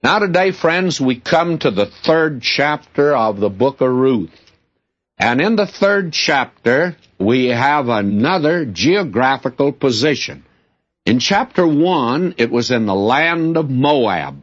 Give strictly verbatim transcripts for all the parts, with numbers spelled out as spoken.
Now today, friends, we come to the third chapter of the book of Ruth. And in the third chapter, we have another geographical position. In chapter one, it was in the land of Moab.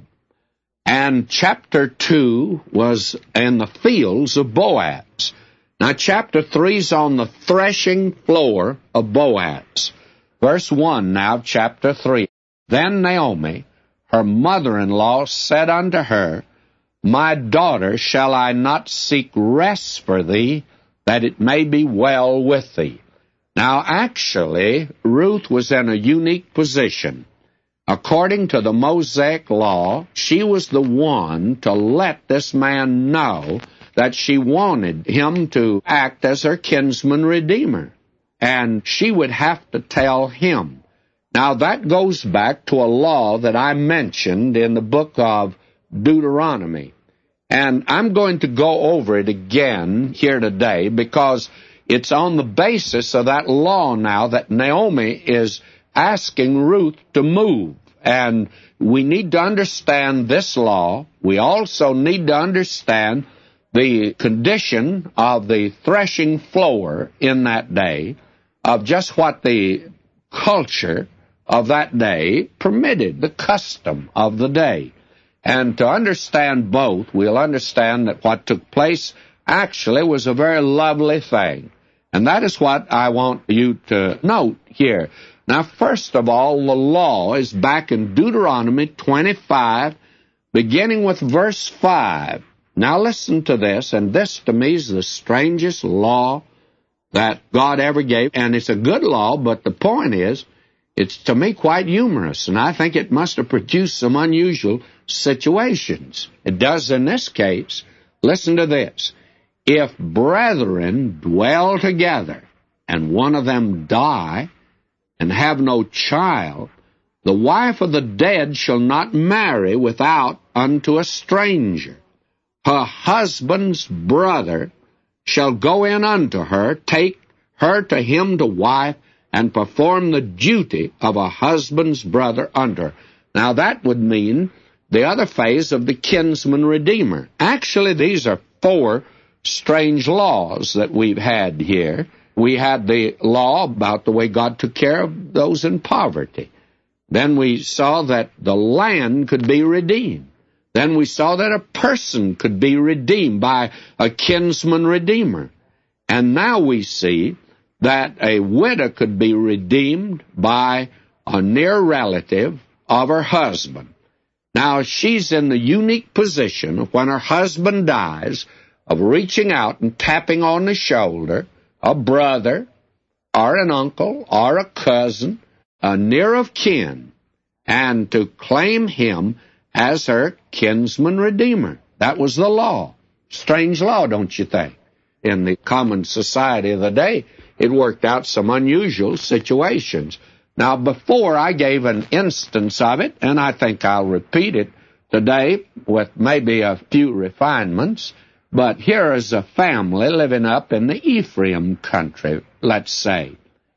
And chapter two was in the fields of Boaz. Now chapter three is on the threshing floor of Boaz. Verse one now, chapter three. Then Naomi, her mother-in-law, said unto her, My daughter, shall I not seek rest for thee, that it may be well with thee? Now, actually, Ruth was in a unique position. According to the Mosaic law, she was the one to let this man know that she wanted him to act as her kinsman redeemer, and she would have to tell him. Now, that goes back to a law that I mentioned in the book of Deuteronomy. And I'm going to go over it again here today because it's on the basis of that law now that Naomi is asking Ruth to move. And we need to understand this law. We also need to understand the condition of the threshing floor in that day, of just what the culture of that day permitted, the custom of the day. And to understand both, we'll understand that what took place actually was a very lovely thing. And that is what I want you to note here. Now, first of all, the law is back in Deuteronomy twenty-five, beginning with verse five. Now listen to this, and this to me is the strangest law that God ever gave. And it's a good law, but the point is, it's to me quite humorous, and I think it must have produced some unusual situations. It does in this case. Listen to this. If brethren dwell together, and one of them die, and have no child, the wife of the dead shall not marry without unto a stranger. Her husband's brother shall go in unto her, take her to him to wife, and perform the duty of a husband's brother unto her. Now that would mean the other phase of the kinsman redeemer. Actually, these are four strange laws that we've had here. We had the law about the way God took care of those in poverty. Then we saw that the land could be redeemed. Then we saw that a person could be redeemed by a kinsman redeemer. And now we see that a widow could be redeemed by a near relative of her husband. Now, she's in the unique position of when her husband dies, of reaching out and tapping on the shoulder a brother or an uncle or a cousin, a near of kin, and to claim him as her kinsman redeemer. That was the law. Strange law, don't you think? In the common society of the day, it worked out some unusual situations. Now, before I gave an instance of it, and I think I'll repeat it today with maybe a few refinements, but here is a family living up in the Ephraim country, let's say.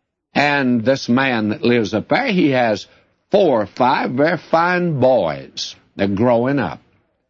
And this man that lives up there, he has four or five very fine boys. They're growing up.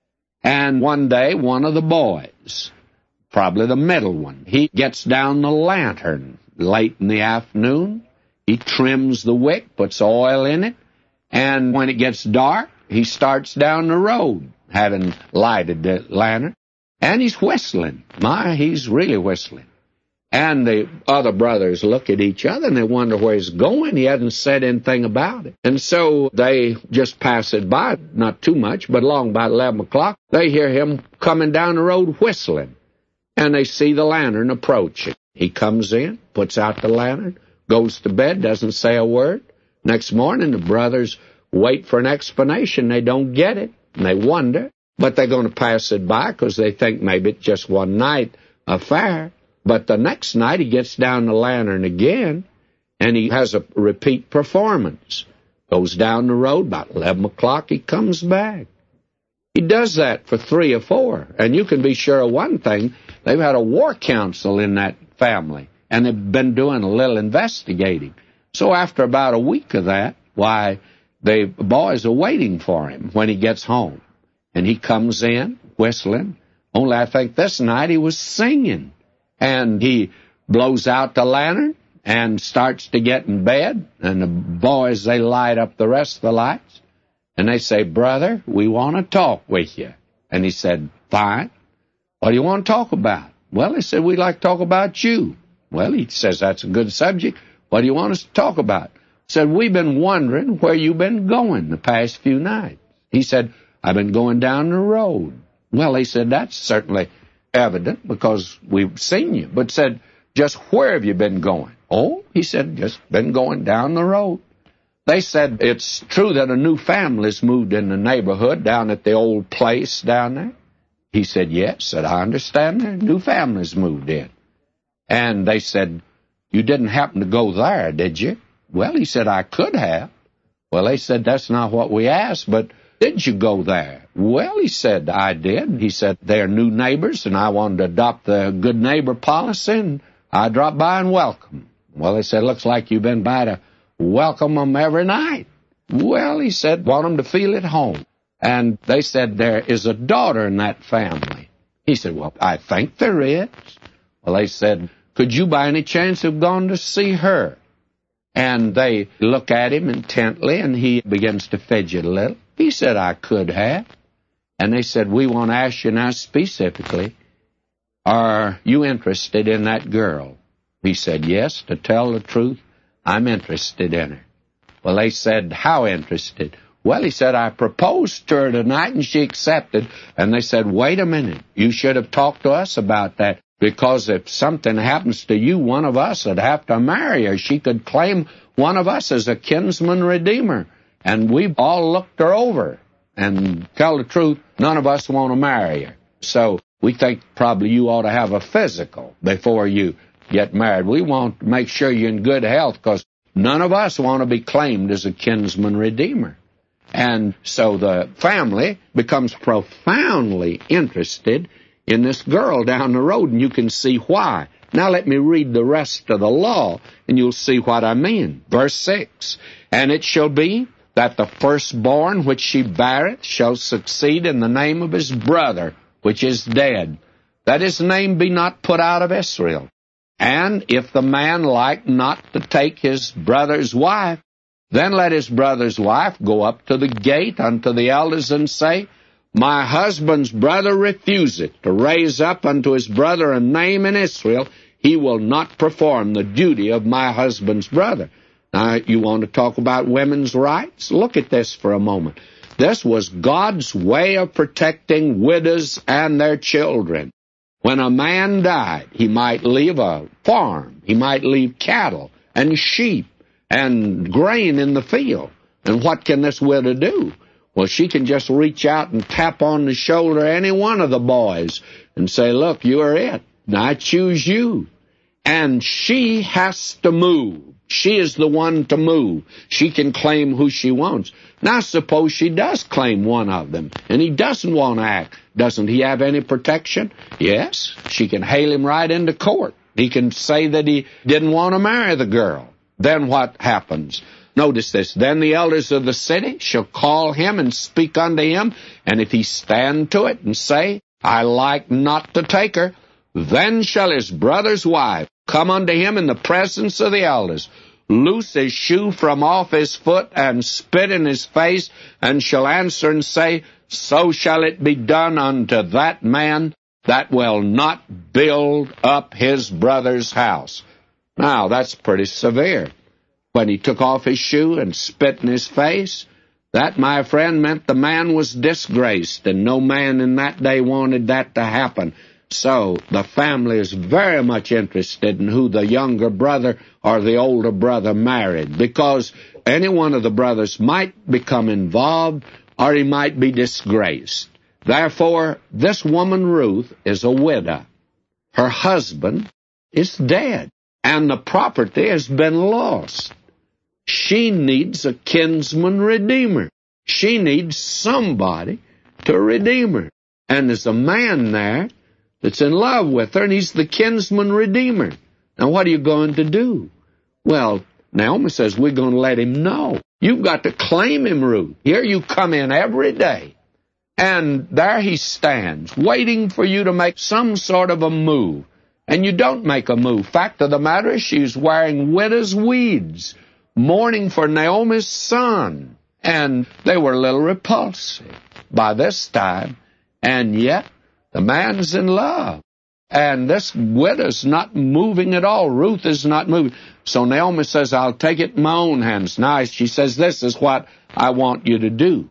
And one day, one of the boys, probably the middle one, he gets down the lantern late in the afternoon. He trims the wick, puts oil in it, and when it gets dark, he starts down the road, having lighted the lantern, and he's whistling. My, he's really whistling. And the other brothers look at each other, and they wonder where he's going. He hasn't said anything about it. And so they just pass it by, not too much, but along about eleven o'clock, they hear him coming down the road whistling, and they see the lantern approaching. He comes in, puts out the lantern, goes to bed, doesn't say a word. Next morning, the brothers wait for an explanation. They don't get it, and they wonder, but they're going to pass it by because they think maybe it's just one night affair. But the next night, he gets down the lantern again, and he has a repeat performance. Goes down the road, about eleven o'clock, he comes back. He does that for three or four, and you can be sure of one thing, they've had a war council in that family, and they've been doing a little investigating. So after about a week of that, why, the boys are waiting for him when he gets home. And he comes in, whistling. Only I think this night he was singing. And he blows out the lantern and starts to get in bed. And the boys, they light up the rest of the lights. And they say, "Brother, we want to talk with you." And he said, "Fine. What do you want to talk about?" "Well," he said, "we'd like to talk about you." Well, he says, "That's a good subject. What do you want us to talk about?" He said, "We've been wondering where you've been going the past few nights." He said, "I've been going down the road." Well, he said, "That's certainly evident because we've seen you." But said, "Just where have you been going?" "Oh," he said, "just been going down the road." They said, "It's true that a new family's moved in the neighborhood down at the old place down there?" He said, "Yes." Said, "I understand there. New families moved in." And they said, "You didn't happen to go there, did you?" Well, he said, "I could have." Well, they said, "That's not what we asked, but did you go there?" Well, he said, "I did." He said, "They're new neighbors, and I wanted to adopt the good neighbor policy, and I dropped by and welcome." Well, they said, "Looks like you've been by to welcome them every night." Well, he said, "Want them to feel at home." And they said, "There is a daughter in that family." He said, "Well, I think there is." Well, they said, "Could you by any chance have gone to see her?" And they look at him intently, and he begins to fidget a little. He said, "I could have." And they said, "We want to ask you now specifically, are you interested in that girl?" He said, "Yes, to tell the truth, I'm interested in her." Well, they said, "How interested?" Well, he said, "I proposed to her tonight, and she accepted." And they said, "Wait a minute. You should have talked to us about that, because if something happens to you, one of us would have to marry her. She could claim one of us as a kinsman redeemer. And we've all looked her over. And tell the truth, none of us want to marry her. So we think probably you ought to have a physical before you get married. We want to make sure you're in good health, because none of us want to be claimed as a kinsman redeemer." And so the family becomes profoundly interested in this girl down the road, and you can see why. Now let me read the rest of the law, and you'll see what I mean. Verse six, "And it shall be that the firstborn which she beareth shall succeed in the name of his brother, which is dead, that his name be not put out of Israel. And if the man like not to take his brother's wife, then let his brother's wife go up to the gate unto the elders and say, My husband's brother refuseth to raise up unto his brother a name in Israel. He will not perform the duty of my husband's brother." Now, you want to talk about women's rights? Look at this for a moment. This was God's way of protecting widows and their children. When a man died, he might leave a farm, he might leave cattle and sheep and grain in the field. And what can this widow do? Well, she can just reach out and tap on the shoulder of any one of the boys and say, "Look, you are it. Now I choose you." And she has to move. She is the one to move. She can claim who she wants. Now suppose she does claim one of them, and he doesn't want to act. Doesn't he have any protection? Yes, she can hail him right into court. He can say that he didn't want to marry the girl. Then what happens? Notice this. "Then the elders of the city shall call him and speak unto him, and if he stand to it and say, I like not to take her, then shall his brother's wife come unto him in the presence of the elders, loose his shoe from off his foot, and spit in his face, and shall answer and say, So shall it be done unto that man that will not build up his brother's house." Now, that's pretty severe. When he took off his shoe and spit in his face, that, my friend, meant the man was disgraced, and no man in that day wanted that to happen. So the family is very much interested in who the younger brother or the older brother married, because any one of the brothers might become involved or he might be disgraced. Therefore, this woman Ruth is a widow. Her husband is dead, and the property has been lost. She needs a kinsman redeemer. She needs somebody to redeem her. And there's a man there that's in love with her, and he's the kinsman redeemer. Now, what are you going to do? Well, Naomi says, we're going to let him know. You've got to claim him, Ruth. Here you come in every day, And there he stands, waiting for you to make some sort of a move. And you don't make a move. Fact of the matter is, she's wearing widow's weeds, mourning for Naomi's son. And they were a little repulsive by this time. And yet, the man's in love. And this widow's not moving at all. Ruth is not moving. So Naomi says, I'll take it in my own hands. Now she says, this is what I want you to do.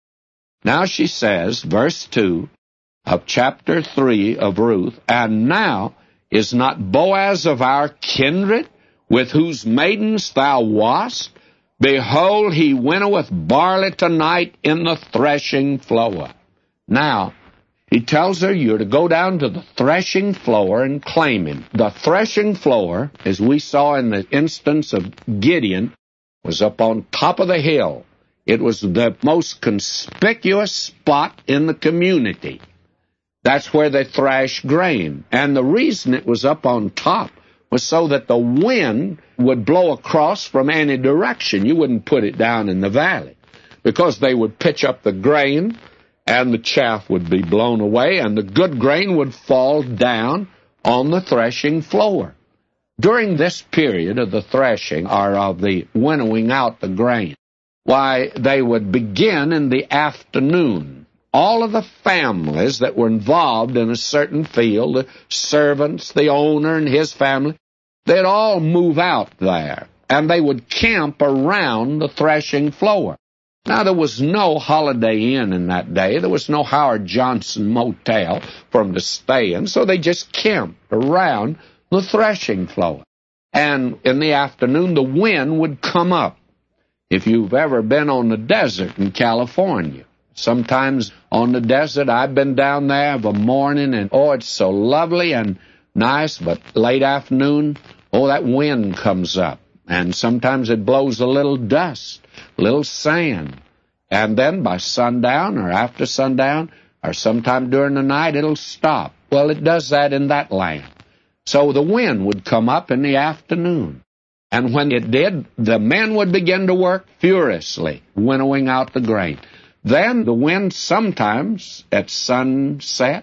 Now she says, verse two of chapter three of Ruth, and now is not Boaz of our kindred, with whose maidens thou wast? Behold, he winnoweth barley tonight in the threshing floor. Now, he tells her you're to go down to the threshing floor and claim him. The threshing floor, as we saw in the instance of Gideon, was up on top of the hill. It was the most conspicuous spot in the community. That's where they thrash grain. And the reason it was up on top was so that the wind would blow across from any direction. You wouldn't put it down in the valley, because they would pitch up the grain, and the chaff would be blown away, and the good grain would fall down on the threshing floor. During this period of the threshing, or of the winnowing out the grain, why, they would begin in the afternoon. All of the families that were involved in a certain field, the servants, the owner and his family, they'd all move out there, and they would camp around the threshing floor. Now, there was no Holiday Inn in that day. There was no Howard Johnson motel for them to stay in, so they just camped around the threshing floor. And in the afternoon, the wind would come up. If you've ever been on the desert in California, sometimes on the desert, I've been down there of a morning, and oh, it's so lovely and nice, but late afternoon, oh, that wind comes up, and sometimes it blows a little dust, a little sand, and then by sundown or after sundown or sometime during the night, it'll stop. Well, it does that in that land. So the wind would come up in the afternoon. And when it did, the men would begin to work furiously, winnowing out the grain. Then the wind sometimes at sunset,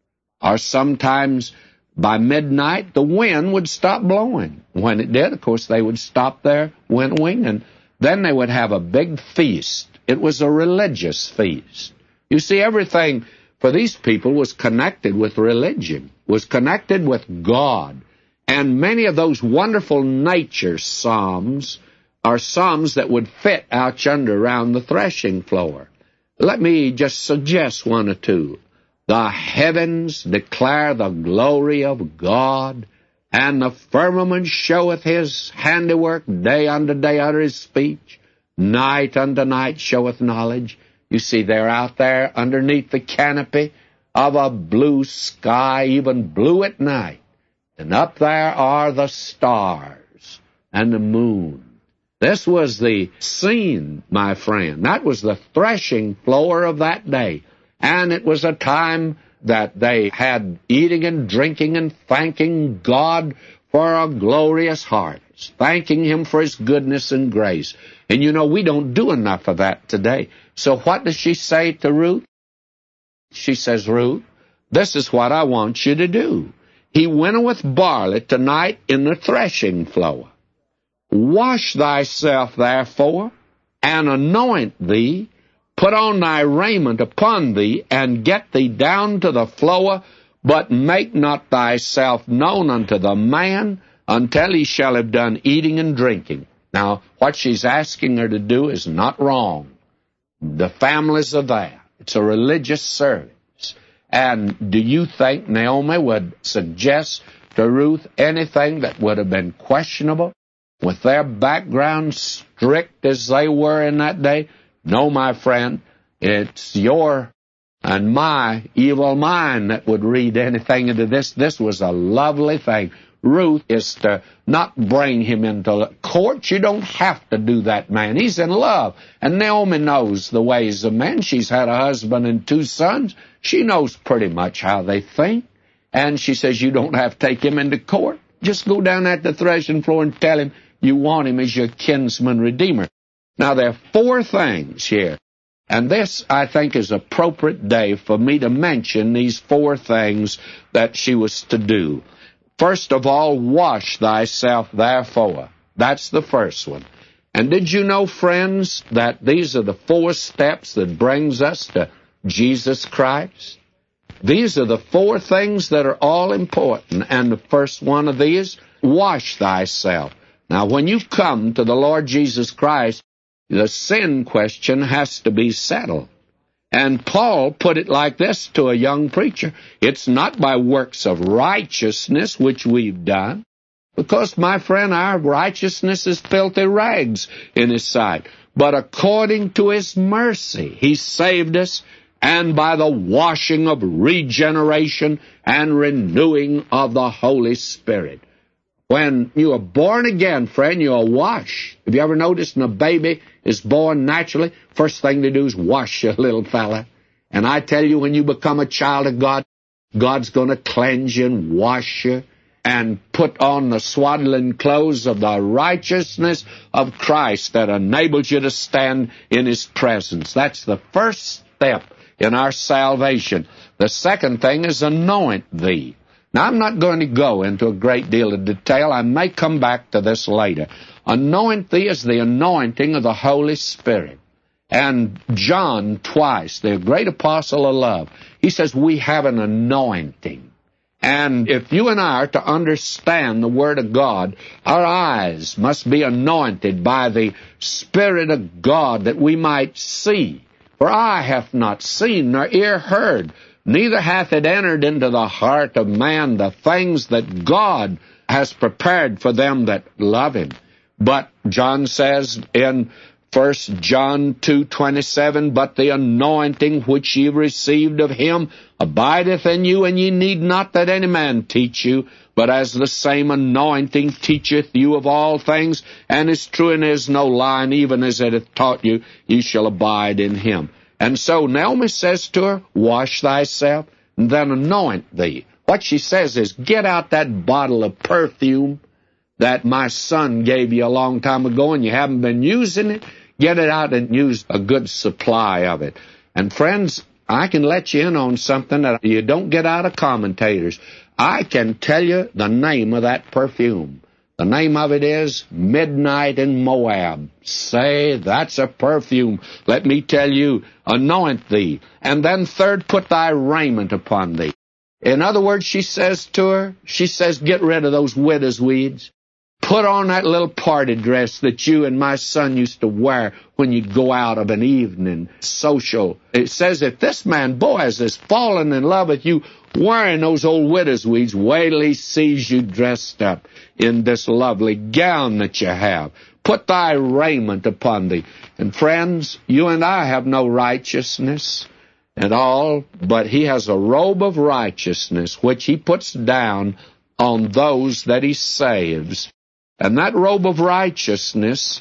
or sometimes by midnight, the wind would stop blowing. When it did, of course, they would stop their winnowing, and then they would have a big feast. It was a religious feast. You see, everything for these people was connected with religion, was connected with God. And many of those wonderful nature psalms are psalms that would fit out yonder around the threshing floor. Let me just suggest one or two. The heavens declare the glory of God, and the firmament showeth his handiwork. Day unto day uttereth his speech. Night unto night showeth knowledge. You see, they're out there underneath the canopy of a blue sky, even blue at night. And up there are the stars and the moon. This was the scene, my friend. That was the threshing floor of that day. And it was a time that they had eating and drinking and thanking God for a glorious harvest, thanking him for his goodness and grace. And you know, we don't do enough of that today. So what does she say to Ruth? She says, Ruth, this is what I want you to do. He winnoweth barley tonight in the threshing floor. Wash thyself therefore, and anoint thee, put on thy raiment upon thee, and get thee down to the floor, but make not thyself known unto the man until he shall have done eating and drinking. Now, what she's asking her to do is not wrong. The families are there. It's a religious service. And do you think Naomi would suggest to Ruth anything that would have been questionable? With their background strict as they were in that day? No, my friend, it's your and my evil mind that would read anything into this. This was a lovely thing. Ruth is to not bring him into court. You don't have to do that, man. He's in love. And Naomi knows the ways of men. She's had a husband and two sons. She knows pretty much how they think. And she says, you don't have to take him into court. Just go down at the threshing floor and tell him you want him as your kinsman redeemer. Now, there are four things here. And this, I think, is appropriate day for me to mention these four things that she was to do. First of all, wash thyself therefore. That's the first one. And did you know, friends, that these are the four steps that brings us to Jesus Christ? These are the four things that are all important. And the first one of these, wash thyself. Now, when you come to the Lord Jesus Christ, the sin question has to be settled. And Paul put it like this to a young preacher. It's not by works of righteousness which we've done, because, my friend, our righteousness is filthy rags in His sight. But according to His mercy, He saved us, and by the washing of regeneration and renewing of the Holy Spirit. When you are born again, friend, you are washed. Have you ever noticed when a baby is born naturally, first thing they do is wash your little fella? And I tell you, when you become a child of God, God's going to cleanse you and wash you and put on the swaddling clothes of the righteousness of Christ that enables you to stand in His presence. That's the first step in our salvation. The second thing is anoint thee. Now, I'm not going to go into a great deal of detail. I may come back to this later. Anoint thee is the anointing of the Holy Spirit. And John twice, the great apostle of love, he says we have an anointing. And if you and I are to understand the Word of God, our eyes must be anointed by the Spirit of God that we might see. For eye hath not seen, nor ear heard, neither hath it entered into the heart of man the things that God has prepared for them that love Him. But John says in First John two twenty-seven, but the anointing which ye received of Him abideth in you, and ye need not that any man teach you, but as the same anointing teacheth you of all things, and is true and is no lie, and even as it hath taught you, ye shall abide in Him. And so Naomi says to her, wash thyself, and then anoint thee. What she says is, get out that bottle of perfume that my son gave you a long time ago, and you haven't been using it. Get it out and use a good supply of it. And friends, I can let you in on something that you don't get out of commentators. I can tell you the name of that perfume. The name of it is Midnight in Moab. Say, that's a perfume. Let me tell you, anoint thee. And then third, put thy raiment upon thee. In other words, she says to her, she says, get rid of those widow's weeds. Put on that little party dress that you and my son used to wear when you'd go out of an evening social. It says if this man Boaz has fallen in love with you wearing those old widow's weeds, wait till he sees you dressed up in this lovely gown that you have. Put thy raiment upon thee. And friends, you and I have no righteousness at all, but He has a robe of righteousness which He puts down on those that He saves. And that robe of righteousness,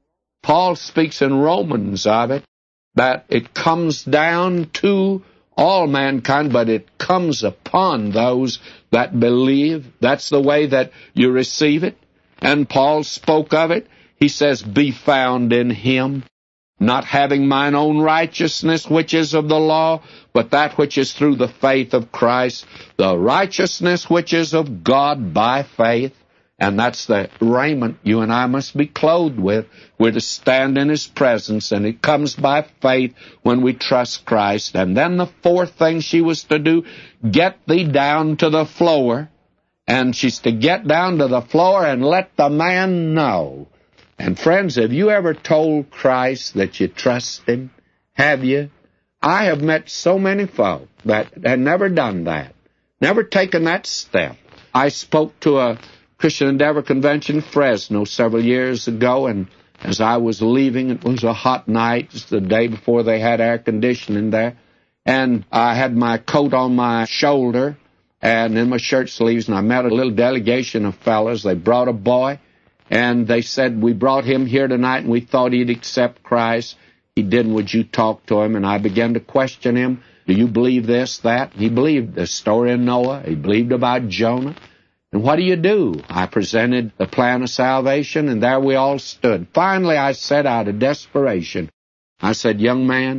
Paul speaks in Romans of it, that it comes down to all mankind, but it comes upon those that believe. That's the way that you receive it. And Paul spoke of it. He says, be found in Him, not having mine own righteousness, which is of the law, but that which is through the faith of Christ, the righteousness which is of God by faith. And that's the raiment you and I must be clothed with. We're to stand in His presence, and it comes by faith when we trust Christ. And then the fourth thing she was to do, get thee down to the floor. And she's to get down to the floor and let the man know. And friends, have you ever told Christ that you trust Him? Have you? I have met so many folk that had never done that, never taken that step. I spoke to a Christian Endeavor Convention in Fresno several years ago, and as I was leaving, it was a hot night, just the day before they had air conditioning there, and I had my coat on my shoulder and in my shirt sleeves, and I met a little delegation of fellas. They brought a boy, and they said, we brought him here tonight, and we thought he'd accept Christ. He didn't. Would you talk to him? And I began to question him. Do you believe this, that? He believed the story of Noah. He believed about Jonah. And what do you do? I presented the plan of salvation, and there we all stood. Finally, I said out of desperation, I said, young man,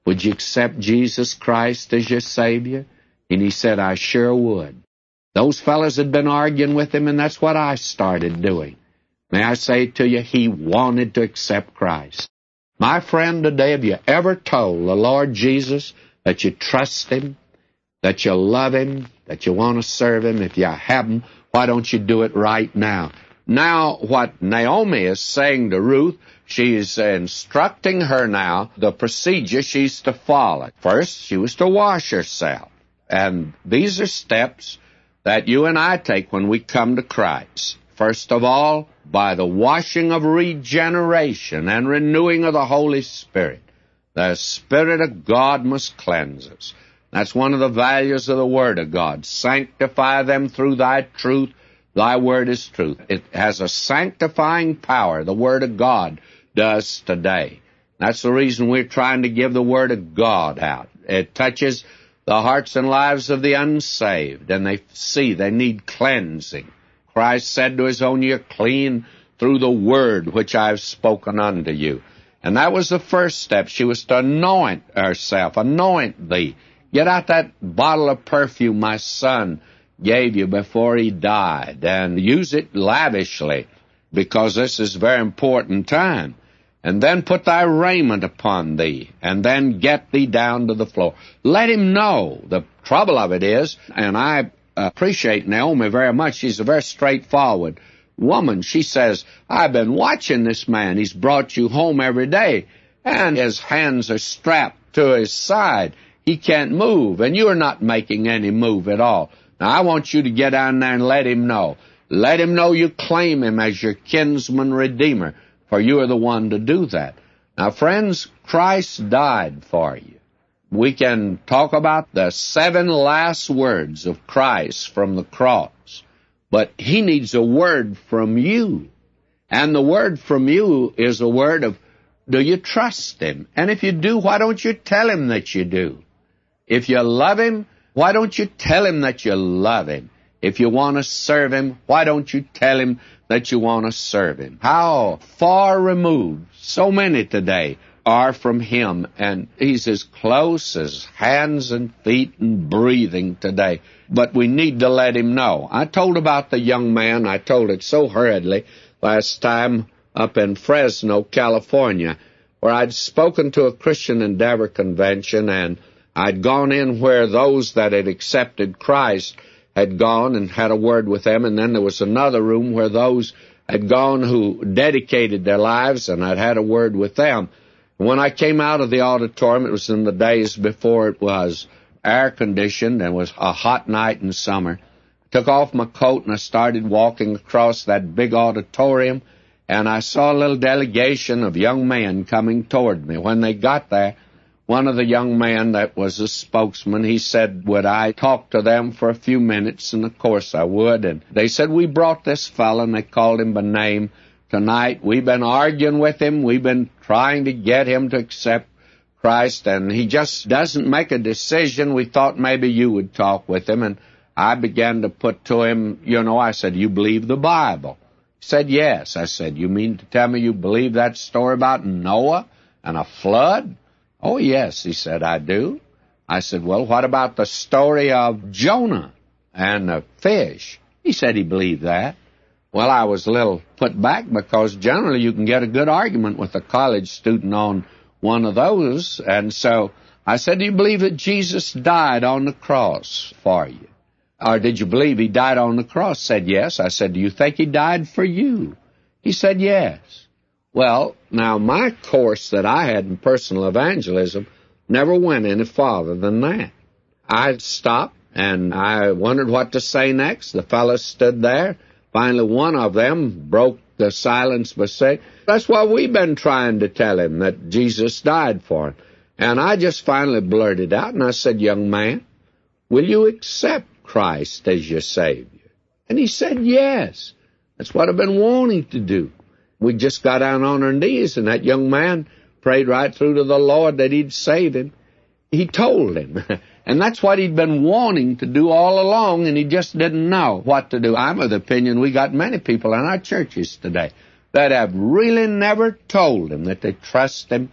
Would you accept Jesus Christ as your Savior? And he said, I sure would. Those fellas had been arguing with him, and that's what I started doing. May I say to you, he wanted to accept Christ. My friend, today, have you ever told the Lord Jesus that you trust him, that you love him, that you want to serve him? If you haven't, why don't you do it right now? Now, what Naomi is saying to Ruth, she's instructing her now the procedure she's to follow. First, she was to wash herself. And these are steps that you and I take when we come to Christ. First of all, by the washing of regeneration and renewing of the Holy Spirit. The Spirit of God must cleanse us. That's one of the values of the Word of God. Sanctify them through thy truth. Thy Word is truth. It has a sanctifying power, the Word of God does today. That's the reason we're trying to give the Word of God out. It touches the hearts and lives of the unsaved, and they see they need cleansing. Christ said to his own, you're clean through the word which I have spoken unto you. And that was the first step. She was to anoint herself, anoint thee. Get out that bottle of perfume my son gave you before he died, and use it lavishly, because this is a very important time. And then put thy raiment upon thee, and then get thee down to the floor. Let him know. The trouble of it is, and I appreciate Naomi very much, she's a very straightforward woman. She says, I've been watching this man. He's brought you home every day, and his hands are strapped to his side. He can't move, and you're not making any move at all. Now, I want you to get down there and let him know. Let him know you claim him as your kinsman redeemer, for you are the one to do that. Now, friends, Christ died for you. We can talk about the seven last words of Christ from the cross, but he needs a word from you. And the word from you is a word of, do you trust him? And if you do, why don't you tell him that you do? If you love him, why don't you tell him that you love him? If you want to serve him, why don't you tell him that you want to serve him? How far removed so many today are from him, and he's as close as hands and feet and breathing today. But we need to let him know. I told about the young man, I told it so hurriedly last time up in Fresno, California, where I'd spoken to a Christian Endeavor convention, and I'd gone in where those that had accepted Christ had gone and had a word with them, and then there was another room where those had gone who dedicated their lives, and I'd had a word with them. When I came out of the auditorium, it was in the days before it was air-conditioned and was a hot night in summer. I took off my coat and I started walking across that big auditorium, and I saw a little delegation of young men coming toward me. When they got there, one of the young men that was a spokesman, he said, would I talk to them for a few minutes? And of course I would. And they said, we brought this fellow, and they called him by name. Tonight, we've been arguing with him. We've been trying to get him to accept Christ, and he just doesn't make a decision. We thought maybe you would talk with him, and I began to put to him, you know, I said, you believe the Bible? He said, yes. I said, you mean to tell me you believe that story about Noah and a flood? Oh, yes, he said, I do. I said, well, what about the story of Jonah and the fish? He said he believed that. Well, I was a little put back because generally you can get a good argument with a college student on one of those. And so I said, do you believe that Jesus died on the cross for you? Or did you believe he died on the cross? Said, yes. I said, do you think he died for you? He said, yes. Well, now my course that I had in personal evangelism never went any farther than that. I stopped and I wondered what to say next. The fellow stood there. Finally, one of them broke the silence by saying, that's why we've been trying to tell him that Jesus died for him. And I just finally blurted out, and I said, young man, will you accept Christ as your Savior? And he said, yes. That's what I've been wanting to do. We just got down on our knees, and that young man prayed right through to the Lord that he'd save him. He told him. And that's what he'd been wanting to do all along, and he just didn't know what to do. I'm of the opinion we got many people in our churches today that have really never told him that they trust him,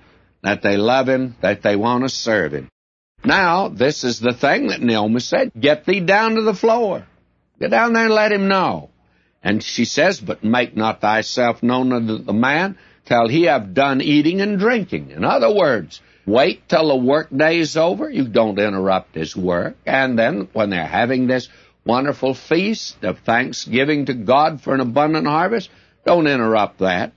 that they love him, that they want to serve him. Now, this is the thing that Naomi said, get thee down to the floor. Get down there and let him know. And she says, but make not thyself known unto the man till he have done eating and drinking. In other words, wait till the work day is over. You don't interrupt his work. And then when they're having this wonderful feast of thanksgiving to God for an abundant harvest, don't interrupt that.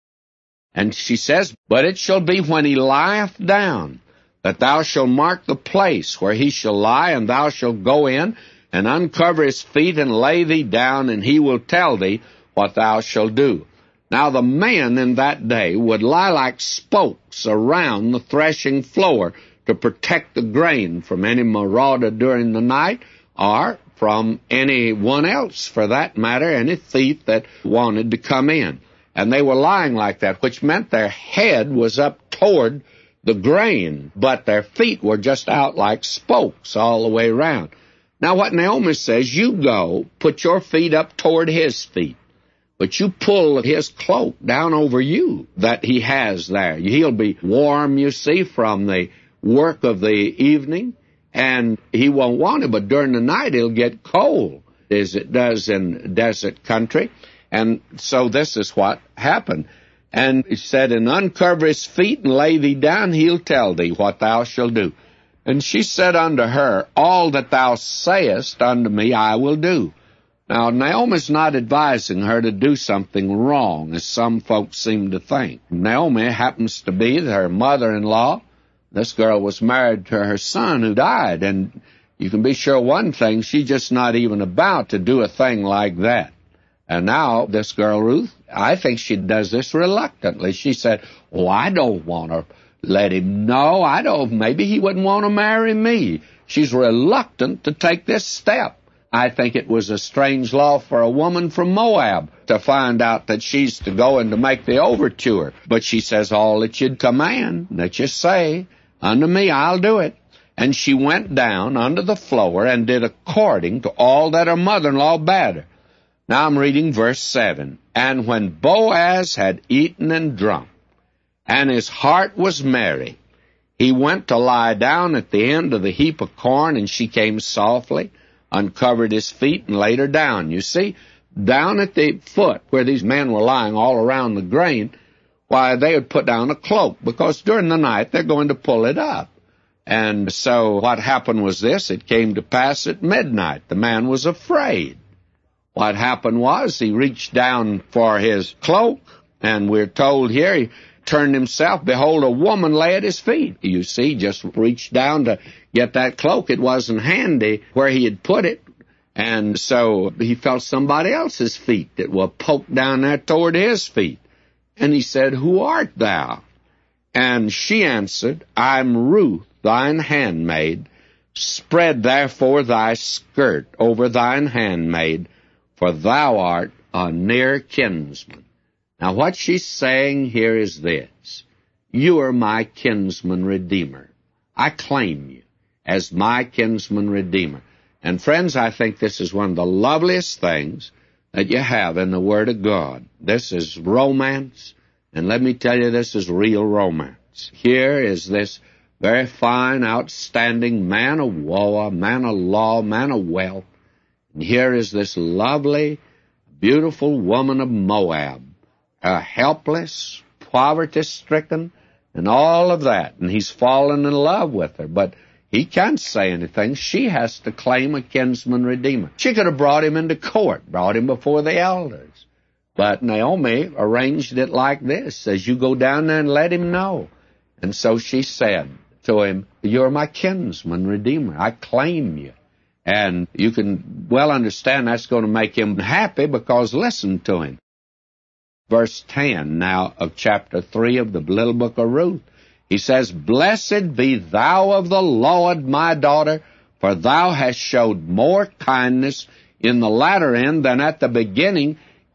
And she says, but it shall be when he lieth down, that thou shalt mark the place where he shall lie, and thou shalt go in and uncover his feet and lay thee down, and he will tell thee what thou shalt do. Now the men in that day would lie like spokes around the threshing floor to protect the grain from any marauder during the night, or from anyone else, for that matter, any thief that wanted to come in. And they were lying like that, which meant their head was up toward the grain, but their feet were just out like spokes all the way around. Now what Naomi says, you go, put your feet up toward his feet, but you pull his cloak down over you that he has there. He'll be warm, you see, from the work of the evening, and he won't want it, but during the night he'll get cold, as it does in desert country. And so this is what happened. And he said, and uncover his feet and lay thee down, he'll tell thee what thou shalt do. And she said unto her, all that thou sayest unto me I will do. Now, Naomi's not advising her to do something wrong, as some folks seem to think. Naomi happens to be her mother-in-law. This girl was married to her son who died, and you can be sure one thing, she's just not even about to do a thing like that. And now, this girl, Ruth, I think she does this reluctantly. She said, oh, I don't want to let him know. I don't, maybe he wouldn't want to marry me. She's reluctant to take this step. I think it was a strange law for a woman from Moab to find out that she's to go and to make the overture. But she says, all that you'd command, that you say, unto me I'll do it. And she went down under the floor and did according to all that her mother-in-law bade her. Now I'm reading verse seven. And when Boaz had eaten and drunk, and his heart was merry, he went to lie down at the end of the heap of corn, and she came softly, uncovered his feet, and laid her down. You see, down at the foot where these men were lying all around the grain, why, they would put down a cloak, because during the night they're going to pull it up. And so what happened was this, it came to pass at midnight. The man was afraid. What happened was he reached down for his cloak, and we're told here he turned himself. Behold, a woman lay at his feet. You see, just reached down to get that cloak. It wasn't handy where he had put it, and so he felt somebody else's feet that were poked down there toward his feet. And he said, who art thou? And she answered, I'm Ruth, thine handmaid. Spread therefore thy skirt over thine handmaid, for thou art a near kinsman. Now what she's saying here is this. You are my kinsman redeemer. I claim you as my kinsman redeemer. And friends, I think this is one of the loveliest things that you have in the Word of God. This is romance, and let me tell you, this is real romance. Here is this very fine, outstanding man of war, man of law, man of wealth. And here is this lovely, beautiful woman of Moab, uh, helpless, poverty-stricken, and all of that. And he's fallen in love with her, but he can't say anything. She has to claim a kinsman redeemer. She could have brought him into court, brought him before the elders. But Naomi arranged it like this, as you go down there and let him know. And so she said to him, you're my kinsman redeemer. I claim you. And you can well understand that's going to make him happy, because listen to him. Verse ten now of chapter three of the little book of Ruth. He says, blessed be thou of the Lord, my daughter, for thou hast showed more kindness in the latter end than at the beginning,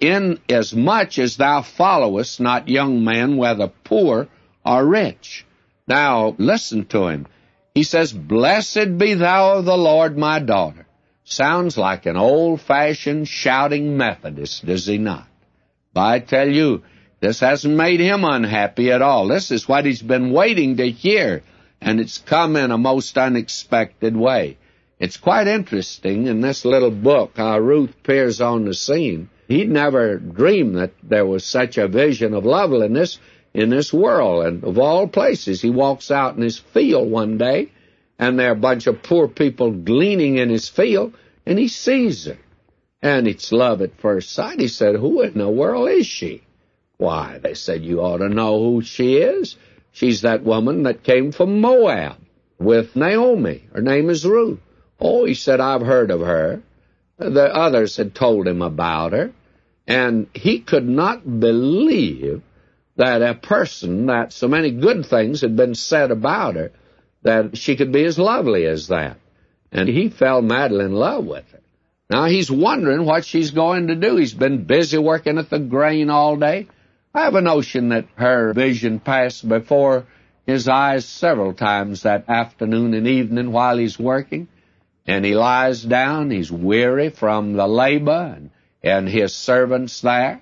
inasmuch as thou followest not young men, whether poor or rich. Now, listen to him. He says, blessed be thou of the Lord, my daughter. Sounds like an old-fashioned shouting Methodist, does he not? But I tell you, This hasn't made him unhappy at all. This is what he's been waiting to hear, and it's come in a most unexpected way. It's quite interesting in this little book how Ruth appears on the scene. He'd never dreamed that there was such a vision of loveliness in this world. And of all places, he walks out in his field one day, and there are a bunch of poor people gleaning in his field, and he sees her. And it's love at first sight. He said, who in the world is she? Why, they said, you ought to know who she is. She's that woman that came from Moab with Naomi. Her name is Ruth. Oh, he said, I've heard of her. The others had told him about her. And he could not believe that a person, that so many good things had been said about her, that she could be as lovely as that. And he fell madly in love with her. Now he's wondering what she's going to do. He's been busy working at the grain all day. I have a notion that her vision passed before his eyes several times that afternoon and evening while he's working. And he lies down, he's weary from the labor and, and his servants there.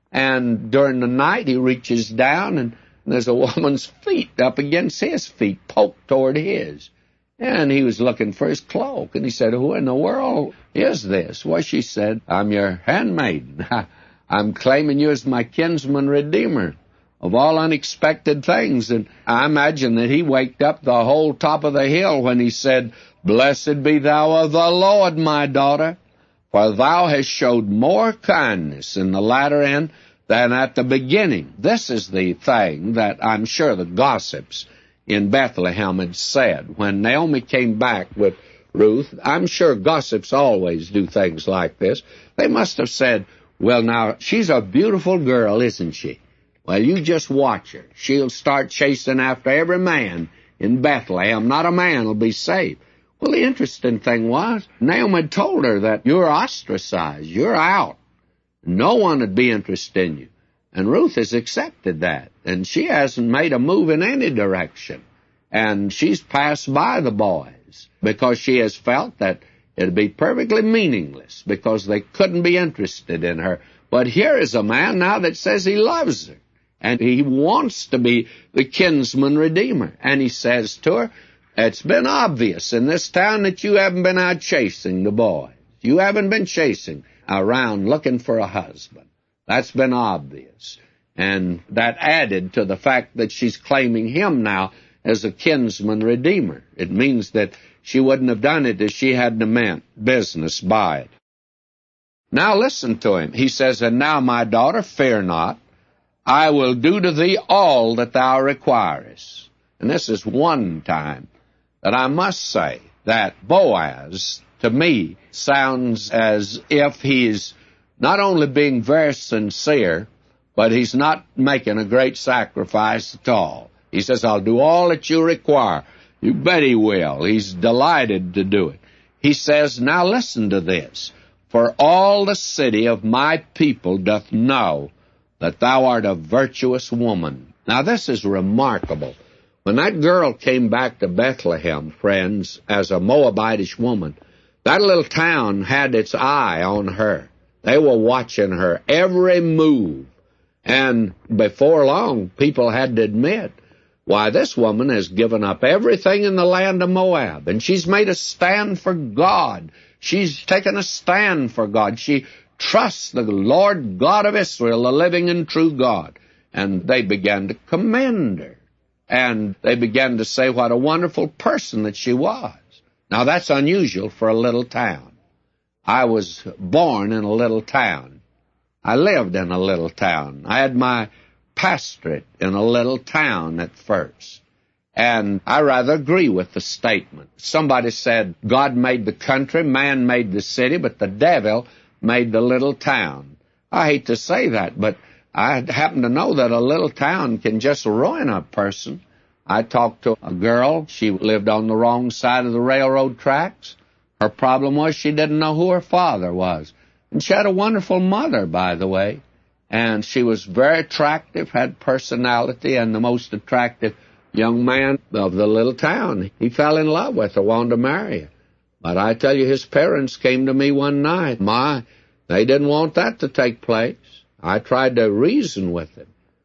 And during the night he reaches down and there's a woman's feet up against his feet, poked toward his. And he was looking for his cloak. And he said, who in the world is this? Well, she said, I'm your handmaiden. I'm claiming you as my kinsman redeemer of all unexpected things. And I imagine that he waked up the whole top of the hill when he said, blessed be thou of the Lord, my daughter, for thou hast showed more kindness in the latter end than at the beginning. This is the thing that I'm sure the gossips in Bethlehem had said. When Naomi came back with Ruth, I'm sure gossips always do things like this. They must have said, well, now, she's a beautiful girl, isn't she? Well, you just watch her. She'll start chasing after every man in Bethlehem. Not a man will be saved. Well, the interesting thing was, Naomi had told her that you're ostracized, you're out. No one would be interested in you. And Ruth has accepted that, and she hasn't made a move in any direction. And she's passed by the boys because she has felt that it'd be perfectly meaningless because they couldn't be interested in her. But here is a man now that says he loves her, and he wants to be the kinsman redeemer. And he says to her, it's been obvious in this town that you haven't been out chasing the boys. You haven't been chasing around looking for a husband. That's been obvious. And that added to the fact that she's claiming him now as a kinsman redeemer. It means that she wouldn't have done it if she hadn't meant business by it. Now listen to him. He says, and now, my daughter, fear not. I will do to thee all that thou requirest. And this is one time that I must say that Boaz, to me, sounds as if he's not only being very sincere, but he's not making a great sacrifice at all. He says, I'll do all that you require. You bet he will. He's delighted to do it. He says, now listen to this. For all the city of my people doth know that thou art a virtuous woman. Now this is remarkable. When that girl came back to Bethlehem, friends, as a Moabitish woman, that little town had its eye on her. They were watching her every move. And before long, people had to admit, why, this woman has given up everything in the land of Moab, and she's made a stand for God. She's taken a stand for God. She trusts the Lord God of Israel, the living and true God. And they began to commend her. And they began to say what a wonderful person that she was. Now, that's unusual for a little town. I was born in a little town. I lived in a little town. I had my pastorate in a little town at first. And I rather agree with the statement. Somebody said, God made the country, man made the city, but the devil made the little town. I hate to say that, but I happen to know that a little town can just ruin a person. I talked to a girl. She lived on the wrong side of the railroad tracks. Her problem was she didn't know who her father was. And she had a wonderful mother, by the way. And she was very attractive, had personality, and the most attractive young man of the little town. He fell in love with her, wanted to marry her. But I tell you, his parents came to me one night. My, they didn't want that to take place. I tried to reason with him.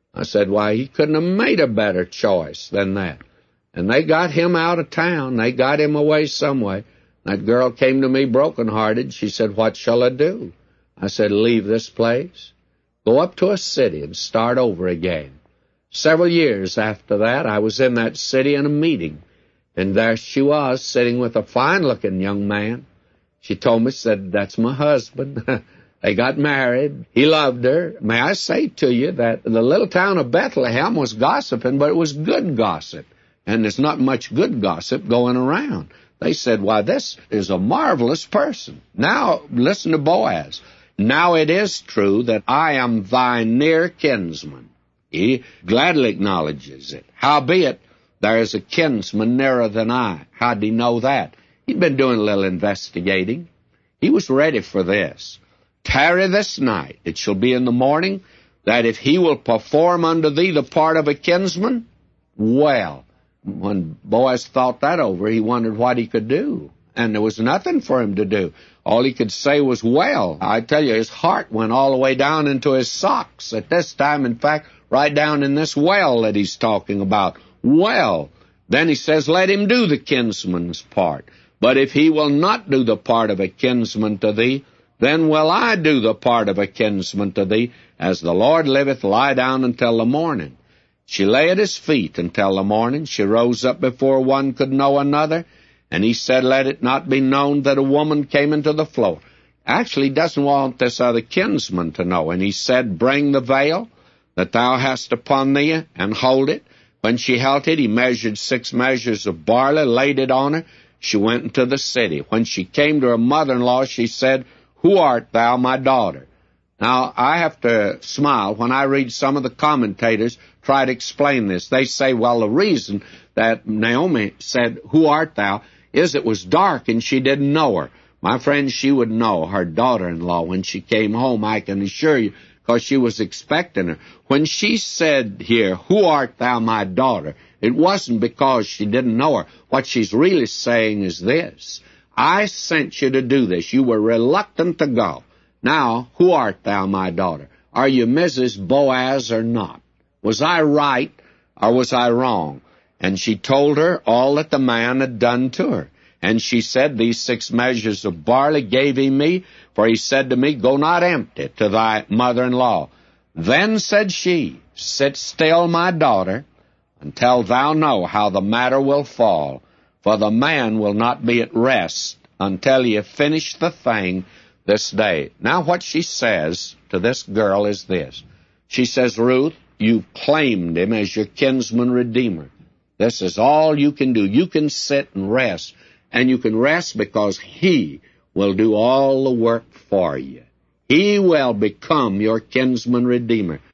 I said, why, he couldn't have made a better choice than that. And they got him out of town. They got him away some way. That girl came to me broken-hearted. She said, what shall I do? I said, leave this place. Go up to a city and start over again. Several years after that, I was in that city in a meeting. And there she was, sitting with a fine-looking young man. She told me, said, that's my husband. They got married. He loved her. May I say to you that the little town of Bethlehem was gossiping, but it was good gossip. And there's not much good gossip going around. They said, why, this is a marvelous person. Now, listen to Boaz. Now it is true that I am thy near kinsman. He gladly acknowledges it. Howbeit, there is a kinsman nearer than I. How'd he know that? He'd been doing a little investigating. He was ready for this. Tarry this night. It shall be in the morning that if he will perform unto thee the part of a kinsman, well, when Boaz thought that over, he wondered what he could do. And there was nothing for him to do. All he could say was, well. I tell you, his heart went all the way down into his socks. At this time, in fact, right down in this well that he's talking about. Well. Then he says, let him do the kinsman's part. But if he will not do the part of a kinsman to thee, then will I do the part of a kinsman to thee. As the Lord liveth, lie down until the morning. She lay at his feet until the morning. She rose up before one could know another. And he said, let it not be known that a woman came into the floor. Actually, he doesn't want this other kinsman to know. And he said, bring the veil that thou hast upon thee, and hold it. When she held it, he measured six measures of barley, laid it on her. She went into the city. When she came to her mother-in-law, she said, who art thou, my daughter? Now, I have to smile when I read some of the commentators try to explain this. They say, well, the reason that Naomi said, who art thou, is it was dark and she didn't know her. My friend, she would know her daughter-in-law when she came home, I can assure you, because she was expecting her. When she said here, who art thou, my daughter, it wasn't because she didn't know her. What she's really saying is this: I sent you to do this. You were reluctant to go. Now, who art thou, my daughter? Are you Missus Boaz or not? Was I right or was I wrong? And she told her all that the man had done to her. And she said, these six measures of barley gave he me, for he said to me, go not empty to thy mother-in-law. Then said she, sit still, my daughter, until thou know how the matter will fall, for the man will not be at rest until ye finish the thing this day. Now what she says to this girl is this. She says, Ruth, you claimed him as your kinsman redeemer. This is all you can do. You can sit and rest, and you can rest because he will do all the work for you. He will become your kinsman redeemer.